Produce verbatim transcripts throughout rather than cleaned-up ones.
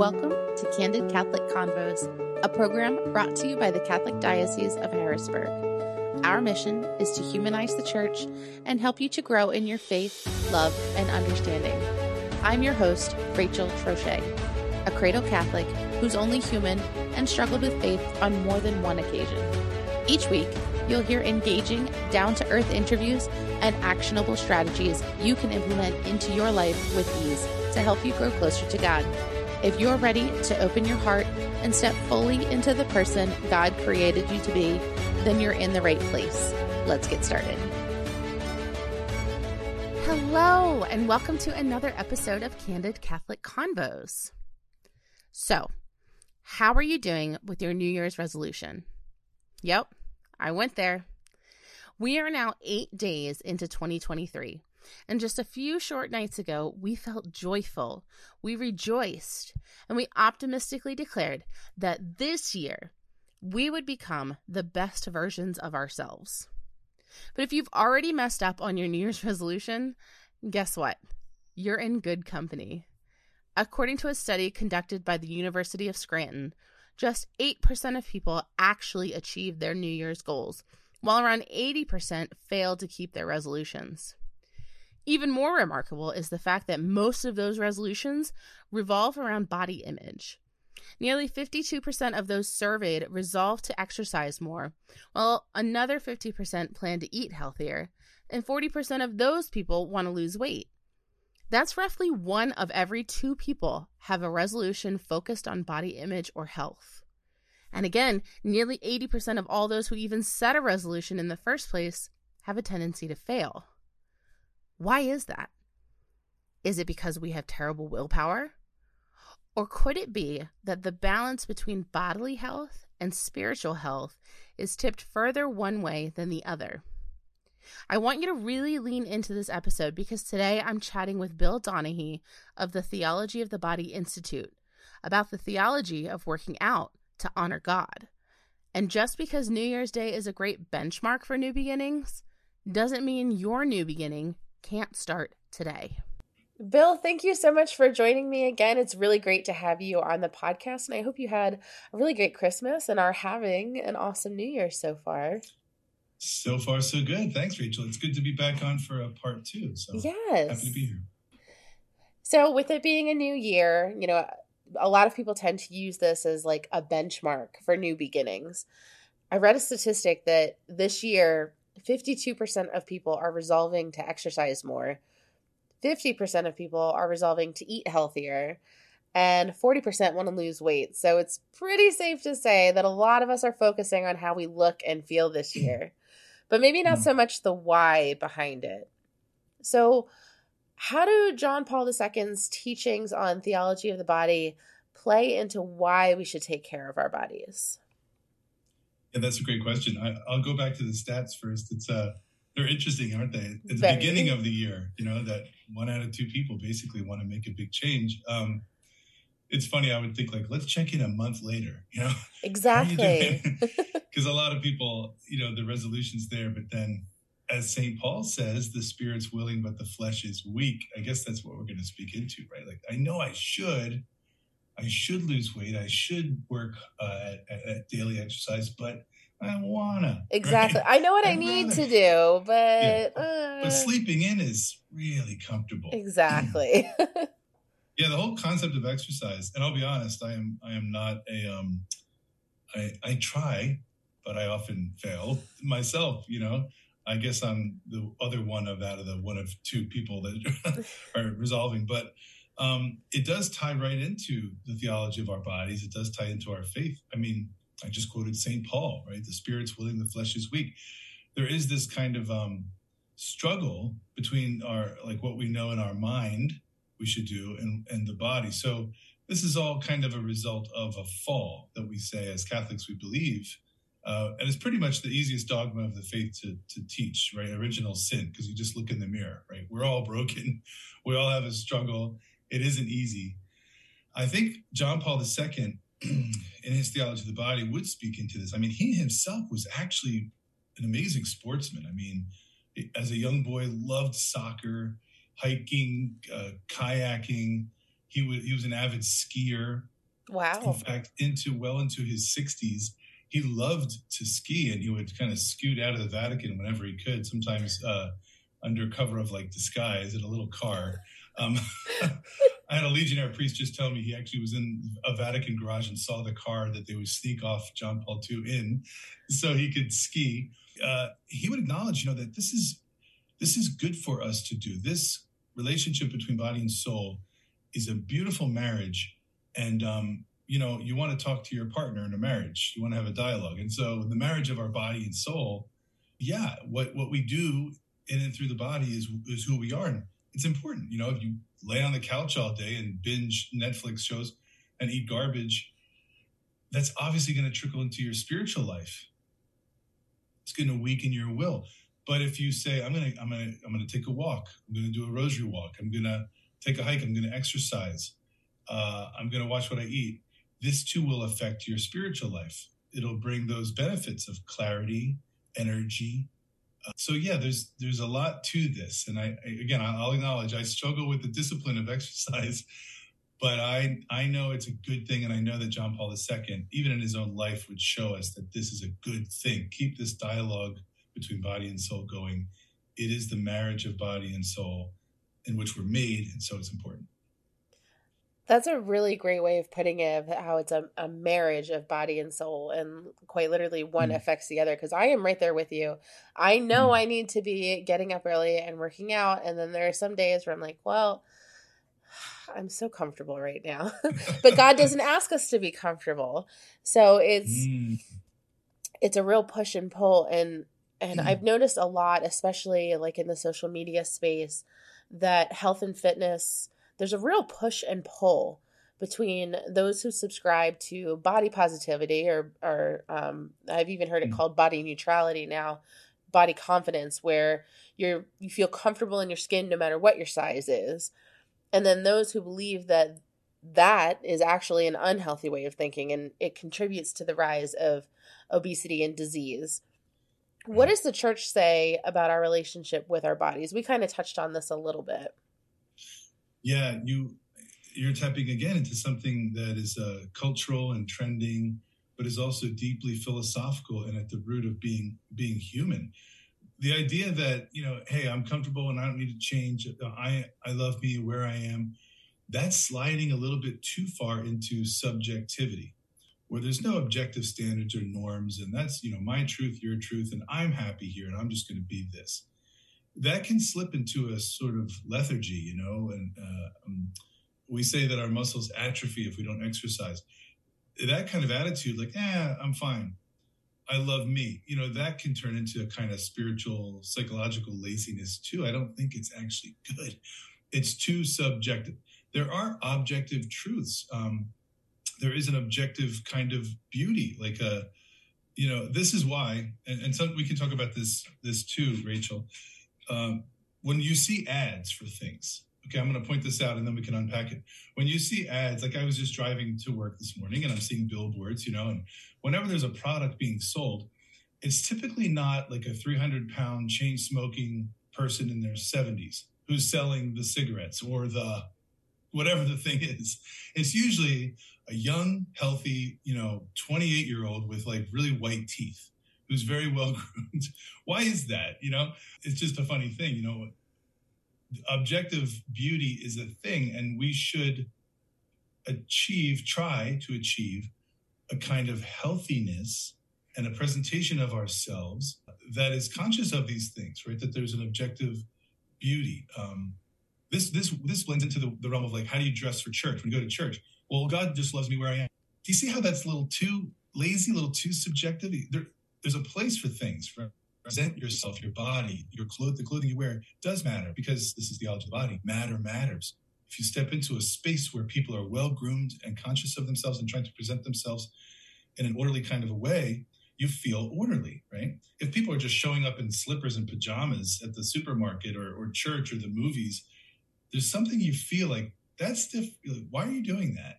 Welcome to Candid Catholic Convos, a program brought to you by the Catholic Diocese of Harrisburg. Our mission is to humanize the Church and help you to grow in your faith, love, and understanding. I'm your host, Rachel Trochet, a cradle Catholic who's only human and struggled with faith on more than one occasion. Each week, you'll hear engaging, down-to-earth interviews and actionable strategies you can implement into your life with ease to help you grow closer to God. If you're ready to open your heart and step fully into the person God created you to be, then you're in the right place. Let's get started. Hello, and welcome to another episode of Candid Catholic Convos. So, how are you doing with your New Year's resolution? Yep, I went there. We are now eight days into twenty twenty-three. And just a few short nights ago, we felt joyful, we rejoiced, and we optimistically declared that this year we would become the best versions of ourselves. But if you've already messed up on your New Year's resolution, guess what? You're in good company. According to a study conducted by the University of Scranton, just eight percent of people actually achieved their New Year's goals, while around eighty percent failed to keep their resolutions. Even more remarkable is the fact that most of those resolutions revolve around body image. Nearly fifty-two percent of those surveyed resolved to exercise more, while another fifty percent plan to eat healthier, and forty percent of those people want to lose weight. That's roughly one of every two people have a resolution focused on body image or health. And again, nearly eighty percent of all those who even set a resolution in the first place have a tendency to fail. Why is that? Is it because we have terrible willpower? Or could it be that the balance between bodily health and spiritual health is tipped further one way than the other? I want you to really lean into this episode because today I'm chatting with Bill Donahue of the Theology of the Body Institute about the theology of working out to honor God. And just because New Year's Day is a great benchmark for new beginnings doesn't mean your new beginning can't start today. Bill, thank you so much for joining me again. It's really great to have you on the podcast, and I hope you had a really great Christmas and are having an awesome New Year so far. So far, so good. Thanks, Rachel. It's good to be back on for a part two. So yes. Happy to be here. So with it being a new year, you know, a lot of people tend to use this as like a benchmark for new beginnings. I read a statistic that this year, fifty-two percent of people are resolving to exercise more, fifty percent of people are resolving to eat healthier, and forty percent want to lose weight. So it's pretty safe to say that a lot of us are focusing on how we look and feel this year, but maybe not so much the why behind it. So how do John Paul the Second's teachings on theology of the body play into why we should take care of our bodies? Yeah, that's a great question. I, I'll go back to the stats first. It's uh, they're interesting, aren't they? At the Very. beginning of the year, you know, that one out of two people basically want to make a big change. Um, it's funny. I would think like, let's check in a month later, you know? Exactly. Because a lot of people, you know, the resolution's there, but then as Saint Paul says, the spirit's willing, but the flesh is weak. I guess that's what we're going to speak into, right? Like, I know I should, I should lose weight. I should work uh, at, at daily exercise, but I don't wanna. Exactly. Right? I know what I I'd need rather, to do, but yeah. uh... but sleeping in is really comfortable. Exactly. Yeah, the whole concept of exercise, and I'll be honest, I am I am not a um, I I try, but I often fail myself. You know, I guess I'm the other one of out of the one of two people that are resolving, but. Um, it does tie right into the theology of our bodies. It does tie into our faith. I mean, I just quoted Saint Paul, right? The spirit's willing, the flesh is weak. There is this kind of um, struggle between our, like what we know in our mind we should do and, and the body. So this is all kind of a result of a fall that we say as Catholics we believe. Uh, and it's pretty much the easiest dogma of the faith to, to teach, right? Original sin, because you just look in the mirror, right? We're all broken. We all have a struggle. It isn't easy. I think John Paul the Second, in his theology of the body, would speak into this. I mean, he himself was actually an amazing sportsman. I mean, as a young boy, loved soccer, hiking, uh, kayaking. He was he was an avid skier. Wow. In fact, into well into his sixties, he loved to ski, and he would kind of scoot out of the Vatican whenever he could, sometimes uh, under cover of like disguise in a little car. Um, I had a Legionnaire priest just tell me he actually was in a Vatican garage and saw the car that they would sneak off John Paul the Second in so he could ski. Uh, he would acknowledge, you know, that this is this is good for us to do. This relationship between body and soul is a beautiful marriage. And, um, you know, you want to talk to your partner in a marriage. You want to have a dialogue. And so the marriage of our body and soul, yeah, what, what we do in and through the body is, is who we are. And it's important. You know, if you lay on the couch all day and binge Netflix shows and eat garbage, that's obviously going to trickle into your spiritual life. It's going to weaken your will. But if you say, I'm going to, I'm going to, I'm going to take a walk. I'm going to do a rosary walk. I'm going to take a hike. I'm going to exercise. Uh, I'm going to watch what I eat. This too will affect your spiritual life. It'll bring those benefits of clarity, energy. Uh, so yeah, there's there's a lot to this. And I, I again, I'll acknowledge I struggle with the discipline of exercise, but I I know it's a good thing, and I know that John Paul the Second, even in his own life, would show us that this is a good thing. Keep this dialogue between body and soul going. It is the marriage of body and soul in which we're made, and so it's important. That's a really great way of putting it, how it's a, a marriage of body and soul, and quite literally one mm. affects the other, because I am right there with you. I know mm. I need to be getting up early and working out, and then there are some days where I'm like, well, I'm so comfortable right now. But God doesn't ask us to be comfortable. So it's mm. it's a real push and pull, and and mm. I've noticed a lot, especially like in the social media space, that health and fitness, there's a real push and pull between those who subscribe to body positivity, or, or um, I've even heard it called body neutrality now, body confidence, where you're you feel comfortable in your skin no matter what your size is. And then those who believe that that is actually an unhealthy way of thinking, and it contributes to the rise of obesity and disease. What does the church say about our relationship with our bodies? We kind of touched on this a little bit. Yeah, you, you're tapping again into something that is uh, cultural and trending, but is also deeply philosophical and at the root of being being human. The idea that, you know, hey, I'm comfortable and I don't need to change. I, I love me where I am. That's sliding a little bit too far into subjectivity, where there's no objective standards or norms. And that's, you know, my truth, your truth, and I'm happy here and I'm just going to be this. That can slip into a sort of lethargy, you know, and uh, um, we say that our muscles atrophy if we don't exercise. That kind of attitude, like, eh, I'm fine. I love me. You know, that can turn into a kind of spiritual, psychological laziness too. I don't think it's actually good. It's too subjective. There are objective truths. Um, there is an objective kind of beauty, like a, you know, this is why, and, and some, we can talk about this, this too, Rachel. Um, when you see ads for things, okay, I'm going to point this out and then we can unpack it. When you see ads, like I was just driving to work this morning and I'm seeing billboards, you know, and whenever there's a product being sold, it's typically not like a three hundred pound chain smoking person in their seventies who's selling the cigarettes or the whatever the thing is. It's usually a young, healthy, you know, twenty-eight year old with like really white teeth, who's very well groomed. Why is that? You know, it's just a funny thing. You know, objective beauty is a thing, and we should achieve, try to achieve a kind of healthiness and a presentation of ourselves that is conscious of these things, right? That there's an objective beauty. Um, this this this blends into the, the realm of like, how do you dress for church? When you go to church, well, God just loves me where I am. Do you see how that's a little too lazy, a little too subjective? There, There's a place for things. Present yourself, your body, your clothes, the clothing you wear does matter, because this is the theology of the body. Matter matters. If you step into a space where people are well-groomed and conscious of themselves and trying to present themselves in an orderly kind of a way, you feel orderly, right? If people are just showing up in slippers and pajamas at the supermarket or, or church or the movies, there's something you feel like, that's different. Why are you doing that?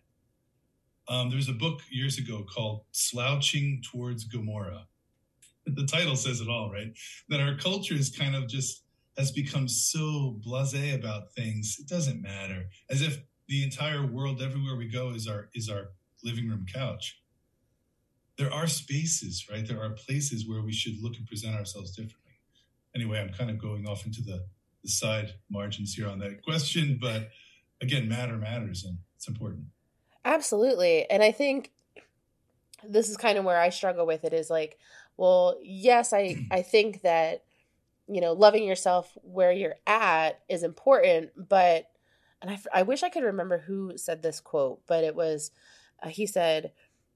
Um, there was a book years ago called Slouching Towards Gomorrah. The title says it all, right? That our culture is kind of just has become so blasé about things. It doesn't matter. As if the entire world, everywhere we go, is our is our living room couch. There are spaces, right? There are places where we should look and present ourselves differently. Anyway, I'm kind of going off into the, the side margins here on that question, but again, matter matters and it's important. Absolutely. And I think this is kind of where I struggle with it is like, well, yes, I, I think that, you know, loving yourself where you're at is important, but, and I, I wish I could remember who said this quote, but it was, uh, he said,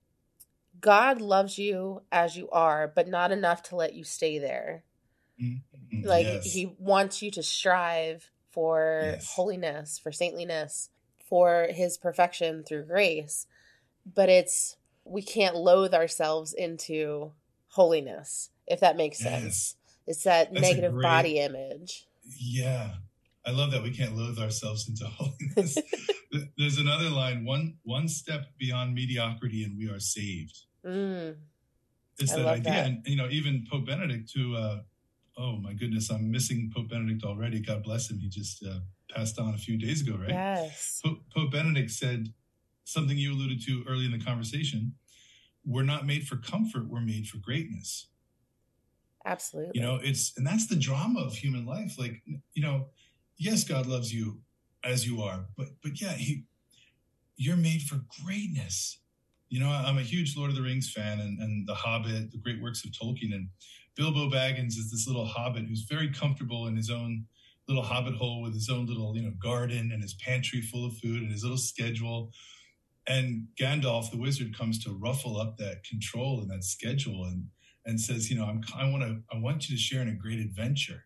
God loves you as you are, but not enough to let you stay there. Mm-hmm. Like yes. He wants you to strive for yes. holiness, for saintliness, for his perfection through grace. But it's, we can't loathe ourselves into holiness, if that makes yes. sense. It's that That's negative great, body image. Yeah. I love that. We can't loathe ourselves into holiness. There's another line, one one step beyond mediocrity and we are saved. Mm. It's I that idea. That. And, you know, even Pope Benedict, who, uh, oh my goodness, I'm missing Pope Benedict already. God bless him. He just uh, passed on a few days ago, right? Yes. Pope, Pope Benedict said something you alluded to early in the conversation. We're not made for comfort. We're made for greatness. Absolutely. You know, it's, and that's the drama of human life. Like, you know, yes, God loves you as you are, but, but yeah, he, you're made for greatness. You know, I'm a huge Lord of the Rings fan and, and The Hobbit, the great works of Tolkien. And Bilbo Baggins is this little hobbit who's very comfortable in his own little hobbit hole with his own little, you know, garden and his pantry full of food and his little schedule. And Gandalf, the wizard, comes to ruffle up that control and that schedule and, and says, you know, I'm, I want to, I want you to share in a great adventure.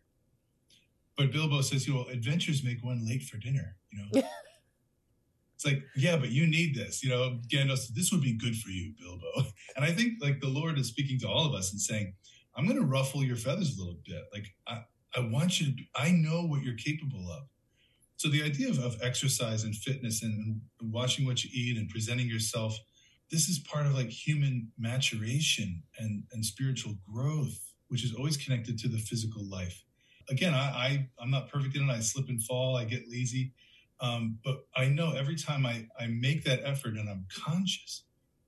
But Bilbo says, you know, adventures make one late for dinner, you know. It's like, yeah, but you need this. You know, Gandalf said, this would be good for you, Bilbo. And I think like the Lord is speaking to all of us and saying, I'm going to ruffle your feathers a little bit. Like, I, I want you to, I know what you're capable of. So the idea of, of exercise and fitness and, and watching what you eat and presenting yourself, this is part of like human maturation and, and spiritual growth, which is always connected to the physical life. Again, I, I, I'm not perfect in it. I slip and fall. I get lazy. Um, but I know every time I, I make that effort and I'm conscious,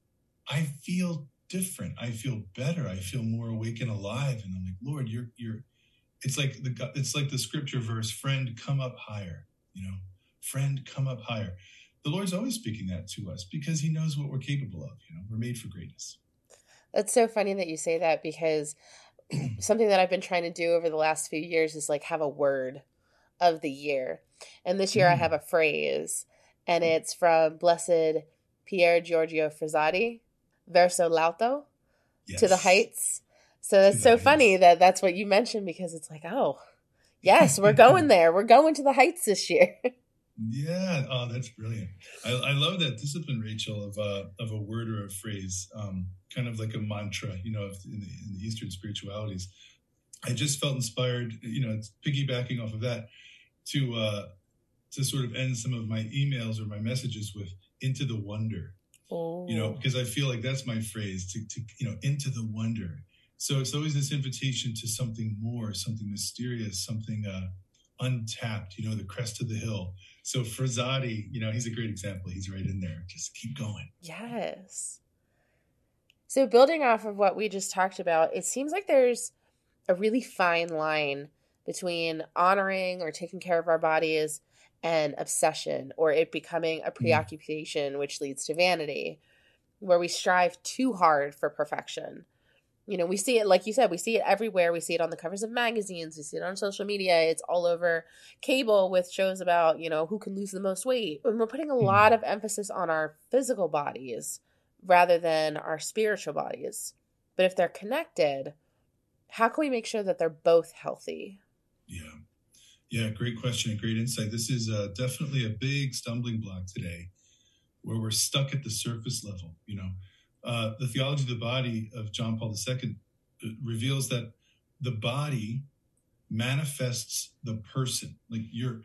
I feel different. I feel better. I feel more awake and alive. And I'm like, Lord, you're, you're, it's like the, it's like the scripture verse, friend, come up higher, you know, friend, come up higher. The Lord's always speaking that to us because he knows what we're capable of. You know, we're made for greatness. That's so funny that you say that because something that I've been trying to do over the last few years is like have a word of the year. And this year mm. I have a phrase, and it's from Blessed Pier Giorgio Frassati, Verso l'alto, yes. to the heights. So that's so heights. Funny that that's what you mentioned because it's like, oh, yes, we're going there. We're going to the heights this year. Yeah. Oh, that's brilliant. I, I love that discipline, Rachel, of a, of a word or a phrase, um, kind of like a mantra, you know, in the, in the Eastern spiritualities. I just felt inspired, you know, it's piggybacking off of that to, uh, to sort of end some of my emails or my messages with into the wonder, oh. you know, because I feel like that's my phrase to, to, you know, into the wonder. So it's always this invitation to something more, something mysterious, something, uh, untapped, you know, the crest of the hill. So Frassati, you know, he's a great example. He's right in there. Just keep going. Yes. So building off of what we just talked about, it seems like there's a really fine line between honoring or taking care of our bodies and obsession, or it becoming a preoccupation, mm. which leads to vanity, where we strive too hard for perfection. You know, we see it, like you said, we see it everywhere. We see it on the covers of magazines. We see it on social media. It's all over cable with shows about, you know, who can lose the most weight. And we're putting a lot of emphasis on our physical bodies rather than our spiritual bodies. But if they're connected, how can we make sure that they're both healthy? Yeah. Yeah, great question and great insight. This is uh, definitely a big stumbling block today where we're stuck at the surface level, you know. Uh, the Theology of the Body of John Paul the Second reveals that the body manifests the person. Like your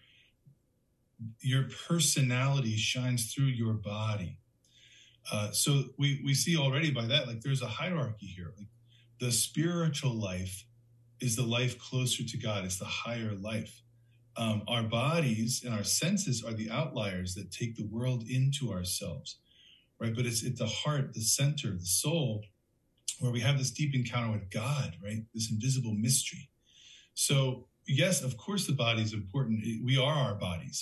your personality shines through your body. Uh, so we we see already by that, like there's a hierarchy here. Like the spiritual life is the life closer to God. It's the higher life. Um, our bodies and our senses are the outliers that take the world into ourselves. right? But it's at the heart, the center, the soul, where we have this deep encounter with God, right? This invisible mystery. So yes, of course, the body is important. We are our bodies,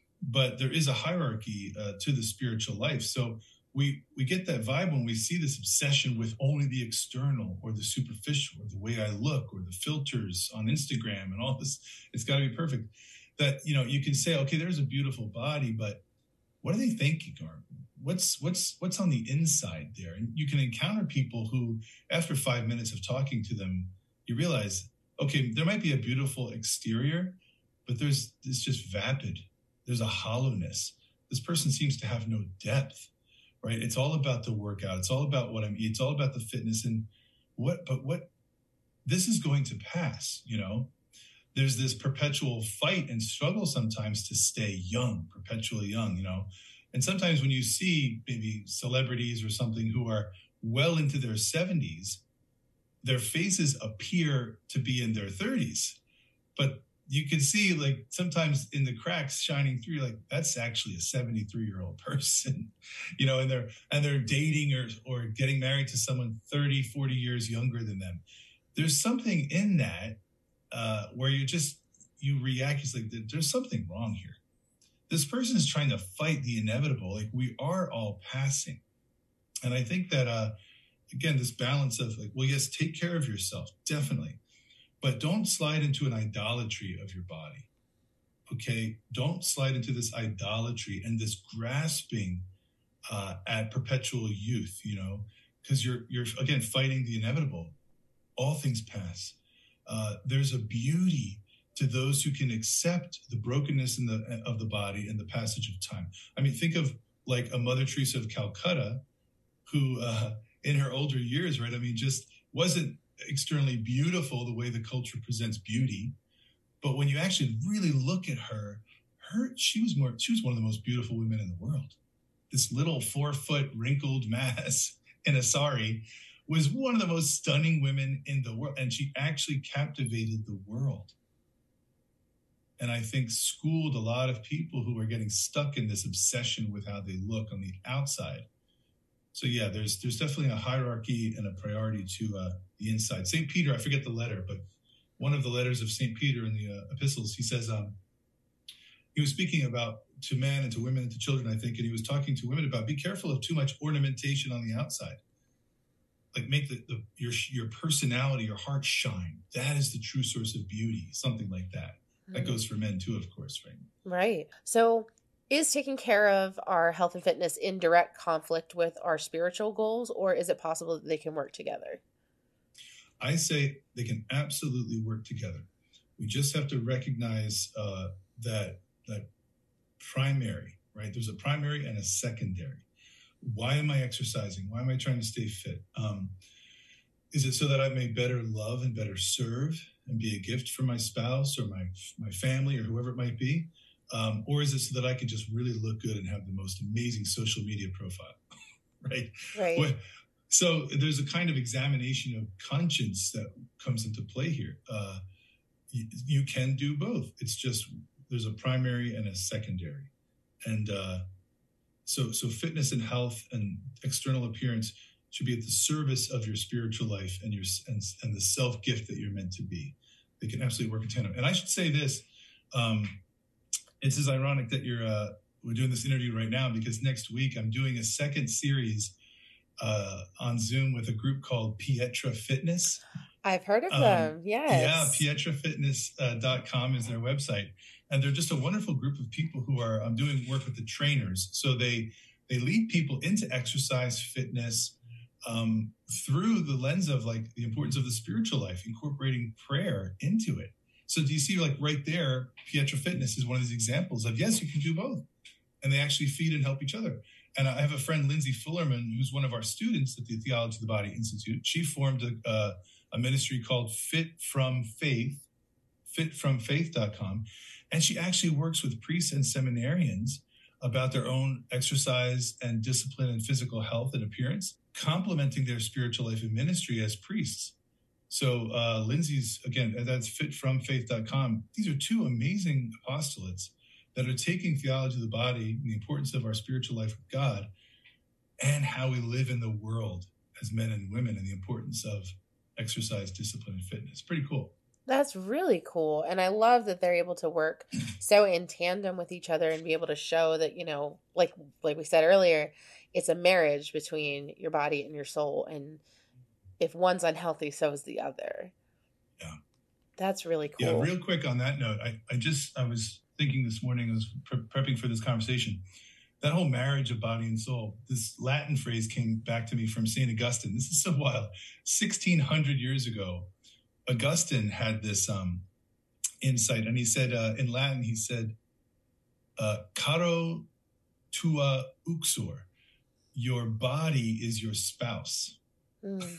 but there is a hierarchy uh, to the spiritual life. So we we get that vibe when we see this obsession with only the external or the superficial or the way I look or the filters on Instagram and all this. It's got to be perfect. That, you know, you can say, okay, there's a beautiful body, but what are they thinking? Or what's what's what's on the inside there? And you can encounter people who, after five minutes of talking to them, you realize, okay, there might be a beautiful exterior, but there's it's just vapid. There's a hollowness. This person seems to have no depth, right? It's all about the workout. It's all about what I'm eating. It's all about the fitness and what, but what, this is going to pass, you know? There's this perpetual fight and struggle sometimes to stay young, perpetually young, you know? And sometimes when you see maybe celebrities or something who are well into their seventies, their faces appear to be in their thirties, but you can see, like, sometimes in the cracks shining through, like, that's actually a seventy-three year old person, you know, and they're, and they're dating or, or getting married to someone thirty, forty years younger than them. There's something in that uh, where you just, you react. It's like, there's something wrong here. This person is trying to fight the inevitable. Like, we are all passing. And I think that, uh, again, this balance of, like, well, yes, take care of yourself, definitely. But don't slide into an idolatry of your body, okay? Don't slide into this idolatry and this grasping uh, at perpetual youth, you know, because you're, you're again, fighting the inevitable. All things pass. Uh, there's a beauty to those who can accept the brokenness in the, of the body and the passage of time. I mean, think of like a Mother Teresa of Calcutta, who uh, in her older years, right, I mean, just wasn't externally beautiful the way the culture presents beauty, but when you actually really look at her, her she was more she was one of the most beautiful women in the world. This little four foot wrinkled mass in a sari was one of the most stunning women in the world, and she actually captivated the world. And I think schooled a lot of people who are getting stuck in this obsession with how they look on the outside. So yeah, there's there's definitely a hierarchy and a priority to uh, the inside. Saint Peter, I forget the letter, but one of the letters of Saint Peter in the uh, epistles, he says, um, he was speaking about to men and to women and to children, I think, and he was talking to women about be careful of too much ornamentation on the outside. Like make the, the your your personality, your heart shine. That is the true source of beauty, something like that. Mm-hmm. That goes for men too, of course, right? Right. So is taking care of our health and fitness in direct conflict with our spiritual goals, or is it possible that they can work together? I say they can absolutely work together. We just have to recognize uh, that that primary, right? There's a primary and a secondary. Why am I exercising? Why am I trying to stay fit? Um, is it so that I may better love and better serve and be a gift for my spouse or my my family or whoever it might be? Um, or is it so that I can just really look good and have the most amazing social media profile, right? Right. Well, so there's a kind of examination of conscience that comes into play here. Uh, you, you can do both. It's just there's a primary and a secondary. And uh, so so fitness and health and external appearance should be at the service of your spiritual life and your and, and the self-gift that you're meant to be. They can absolutely work in tandem. And I should say this, um, it's as ironic that you're uh, we're doing this interview right now, because next week I'm doing a second series uh, on Zoom with a group called Pietra Fitness. I've heard of um, them. Yes. Yeah. Pietra Fitness dot com is their website. And they're just a wonderful group of people who are um, doing work with the trainers. So they, they lead people into exercise, fitness, um, through the lens of like the importance of the spiritual life, incorporating prayer into it. So do you see, like right there, Pietra Fitness is one of these examples of, yes, you can do both. And they actually feed and help each other. And I have a friend, Lindsay Fullerman, who's one of our students at the Theology of the Body Institute. She formed a, uh, a ministry called Fit From Faith, fit from faith dot com. And she actually works with priests and seminarians about their own exercise and discipline and physical health and appearance, complementing their spiritual life and ministry as priests. So uh, Lindsay's, again, that's fit from faith dot com. These are two amazing apostolates that are taking theology of the body and the importance of our spiritual life with God and how we live in the world as men and women, and the importance of exercise, discipline, and fitness. Pretty cool. That's really cool. And I love that they're able to work so in tandem with each other and be able to show that, you know, like like we said earlier, it's a marriage between your body and your soul. And if one's unhealthy, so is the other. Yeah. That's really cool. Yeah, real quick on that note, I, I just, I was thinking this morning, I was pre- prepping for this conversation, that whole marriage of body and soul, this Latin phrase came back to me from Saint Augustine. This is so wild. sixteen hundred years ago, Augustine had this um, insight, and he said, uh, in Latin, he said, uh, caro tua uxor, your body is your spouse. Mm.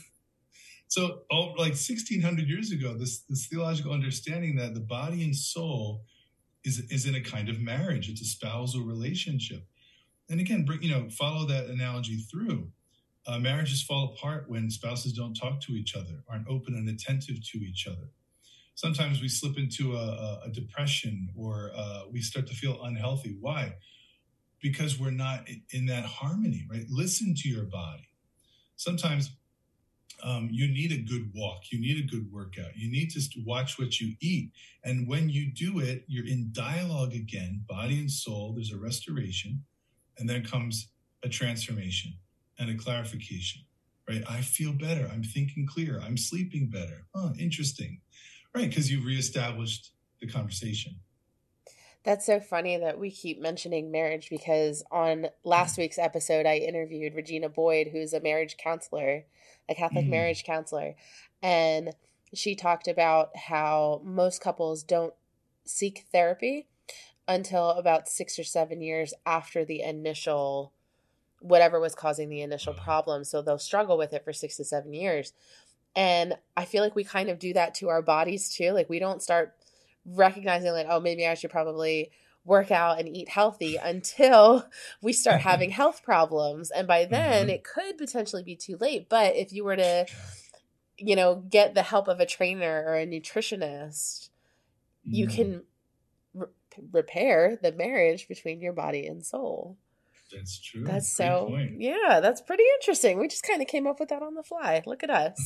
So oh, like sixteen hundred years ago, this, this theological understanding that the body and soul is, is in a kind of marriage. It's a spousal relationship. And again, you know, follow that analogy through. Uh, marriages fall apart when spouses don't talk to each other, aren't open and attentive to each other. Sometimes we slip into a, a depression, or uh, we start to feel unhealthy. Why? Because we're not in that harmony, right? Listen to your body. Sometimes um, you need a good walk. You need a good workout. You need to watch what you eat. And when you do it, you're in dialogue again, body and soul. There's a restoration, and then comes a transformation and a clarification, right? I feel better. I'm thinking clear. I'm sleeping better. Oh, interesting. Right, because you've reestablished the conversation. That's so funny that we keep mentioning marriage, because on last week's episode, I interviewed Regina Boyd, who's a marriage counselor, a Catholic mm. marriage counselor. And she talked about how most couples don't seek therapy until about six or seven years after the initial, whatever was causing the initial problem. So they'll struggle with it for six to seven years. And I feel like we kind of do that to our bodies too. Like, we don't start recognizing like, oh, maybe I should probably work out and eat healthy until we start having health problems. And by then mm-hmm. it could potentially be too late. But if you were to, you know, get the help of a trainer or a nutritionist, mm-hmm. you can re- repair the marriage between your body and soul. That's true. That's Great so, point. Yeah, that's pretty interesting. We just kind of came up with that on the fly. Look at us.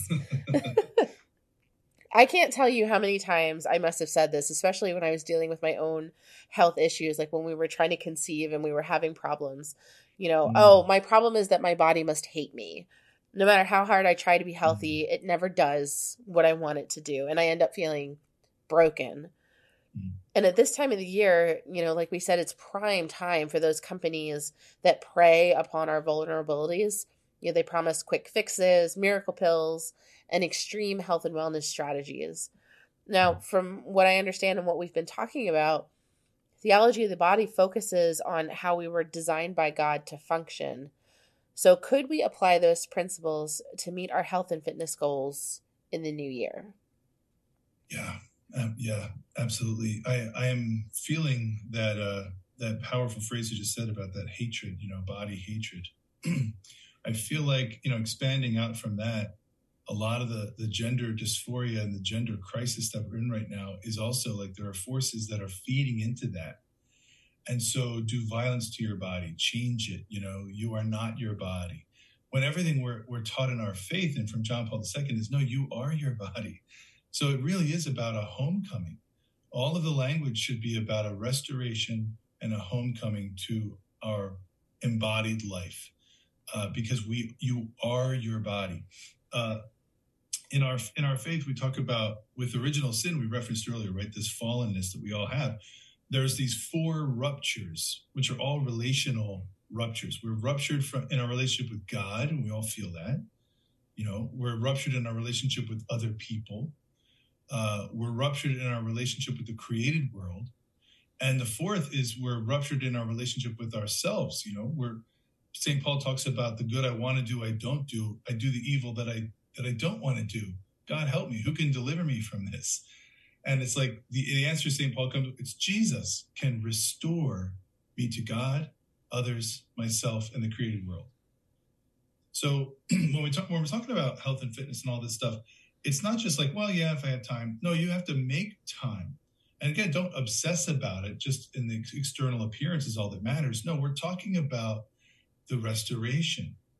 I can't tell you how many times I must have said this, especially when I was dealing with my own health issues, like when we were trying to conceive and we were having problems. You know, mm. oh, my problem is that my body must hate me. No matter how hard I try to be healthy, mm. it never does what I want it to do. And I end up feeling broken. Mm. And at this time of the year, you know, like we said, it's prime time for those companies that prey upon our vulnerabilities. You know, they promise quick fixes, miracle pills, and extreme health and wellness strategies. Now, from what I understand and what we've been talking about, theology of the body focuses on how we were designed by God to function. So could we apply those principles to meet our health and fitness goals in the new year? Yeah. Um, yeah, absolutely. I, I am feeling that uh, that powerful phrase you just said about that hatred, you know, body hatred. I feel like, you know, expanding out from that, a lot of the, the gender dysphoria and the gender crisis that we're in right now is also like there are forces that are feeding into that. And so do violence to your body, change it. You know, you are not your body. When everything we're, we're taught in our faith and from John Paul the Second is, no, you are your body. So it really is about a homecoming. All of the language should be about a restoration and a homecoming to our embodied life, uh, because we, you are your body. Uh, in our in our faith, we talk about with original sin we referenced earlier, right? This fallenness that we all have. There's these four ruptures, which are all relational ruptures. We're ruptured from in our relationship with God, and we all feel that. You know, we're ruptured in our relationship with other people. Uh, we're ruptured in our relationship with the created world. And the fourth is we're ruptured in our relationship with ourselves. You know, we're Saint Paul talks about the good I want to do, I don't do. I do the evil that I that I don't want to do. God help me. Who can deliver me from this? And it's like the, the answer Saint Paul comes, it's Jesus can restore me to God, others, myself, and the created world. So when we talk, when we're talking about health and fitness and all this stuff, it's not just like, well, yeah, if I had time. No, you have to make time. And again, don't obsess about it. Just in the external appearance is all that matters. No, we're talking about the restoration.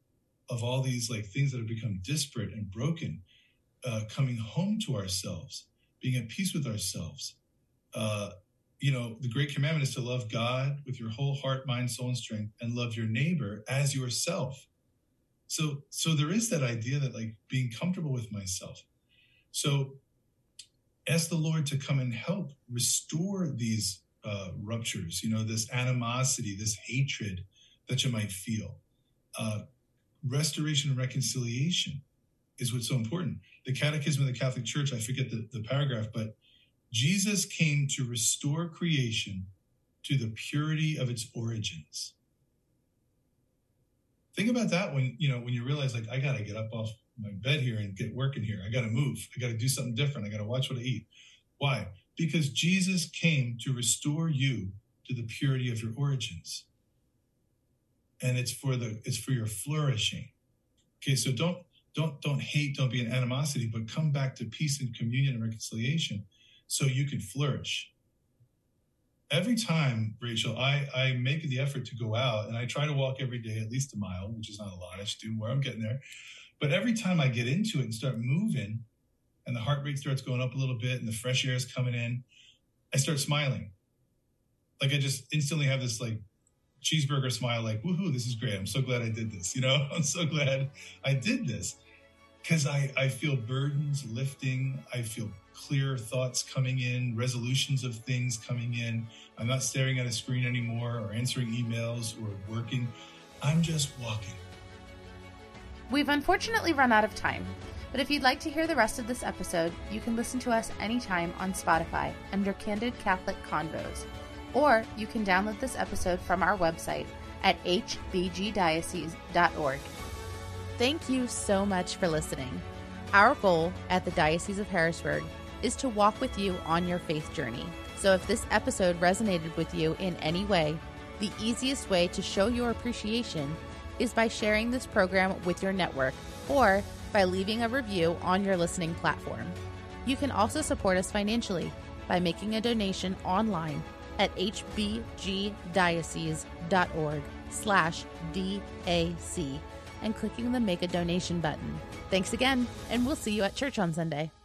of all these like things that have become disparate and broken, uh, coming home to ourselves, being at peace with ourselves. Uh, you know, the great commandment is to love God with your whole heart, mind, soul, and strength, and love your neighbor as yourself. So, so there is that idea that like being comfortable with myself. So ask the Lord to come and help restore these uh, ruptures, you know, this animosity, this hatred that you might feel. Uh, restoration and reconciliation is what's so important. The Catechism of the Catholic Church, I forget the, the paragraph, but Jesus came to restore creation to the purity of its origins. Think about that when, you know, when you realize like, I got to get up off my bed here and get working here. I got to move. I got to do something different. I got to watch what I eat. Why? Because Jesus came to restore you to the purity of your origins. And it's for the, it's for your flourishing. Okay. So don't, don't, don't hate, don't be in animosity, but come back to peace and communion and reconciliation so you can flourish. Every time, Rachel, I, I make the effort to go out, and I try to walk every day, at least a mile, which is not a lot. I should do more. I'm getting there. But every time I get into it and start moving, and the heart rate starts going up a little bit, and the fresh air is coming in, I start smiling. Like I just instantly have this like cheeseburger smile, like, woohoo, this is great. I'm so glad I did this. You know, I'm so glad I did this. Because I, I feel burdens lifting. I feel clear thoughts coming in, resolutions of things coming in. I'm not staring at a screen anymore or answering emails or working. I'm just walking. We've unfortunately run out of time, but if you'd like to hear the rest of this episode, you can listen to us anytime on Spotify under Candid Catholic Convos, or you can download this episode from our website at h b g diocese dot org. Thank you so much for listening. Our goal at the Diocese of Harrisburg is to walk with you on your faith journey. So if this episode resonated with you in any way, the easiest way to show your appreciation is by sharing this program with your network or by leaving a review on your listening platform. You can also support us financially by making a donation online at h b g diocese dot org slash D A C and clicking the Make a Donation button. Thanks again, and we'll see you at church on Sunday.